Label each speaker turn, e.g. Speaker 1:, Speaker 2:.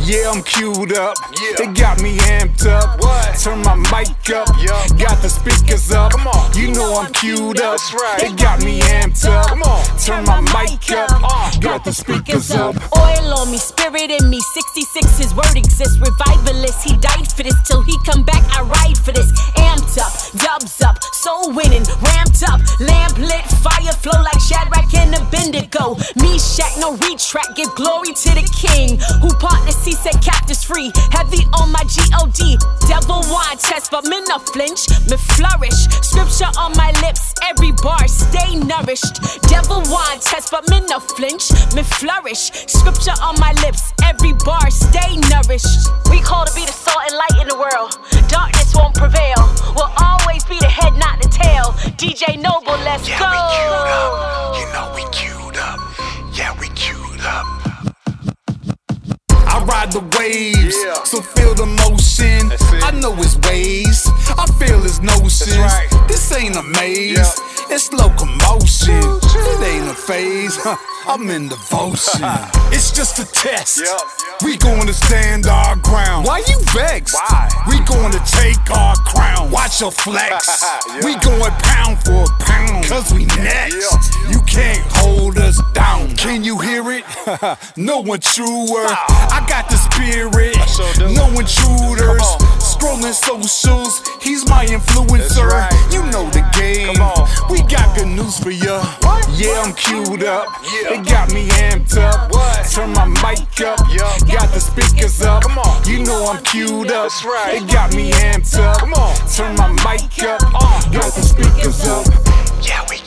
Speaker 1: Yeah, I'm queued up. It got me amped up. Turn my mic up. Got the speakers up. You know I'm queued up. It got me amped up. Turn my mic up. Got the speakers up.
Speaker 2: Oil on me, spirit in me. 66, his word exists. Revivalist, he died for this. Till he come back, I ride for this. Amped up, dubs up, soul winning, ramped up. Lamp lit, fire flow like Shadrach and Abednego. Me Shack, no retract, give glory to the king. Who partners, he said captives free. Heavy on my G-O-D. Devil want test, but me no flinch, me flourish. Scripture on my lips, every bar stay nourished. Devil want test, but me no flinch, me flourish. Scripture on my lips, every bar stay nourished. We call to be the salt and light in the world. Darkness won't prevail. We'll always be the head, not the tail. DJ Noble, let's go.
Speaker 3: We queued up. You know we queued up. Yeah, we queued up.
Speaker 1: I ride the waves, so feel the motion. I know his ways, I feel his notions. This ain't a maze, it's locomotion. It ain't a phase, I'm in devotion. It's just a test. We gonna stand our ground. Why you vexed? We gonna take our crown. Watch your flex. We going pound for pound, cause we next. You can't hold us down. Can you hear it? No one truer. I got the spirit. No intruders. Scrolling socials. He's my influencer. You know the game. We got good news for ya. Yeah, I'm queued up. It got me amped up. Turn my mic up. Got the speakers up. You know I'm queued up. It got me amped up. Turn my mic up. Got the speakers up.
Speaker 3: Yeah, we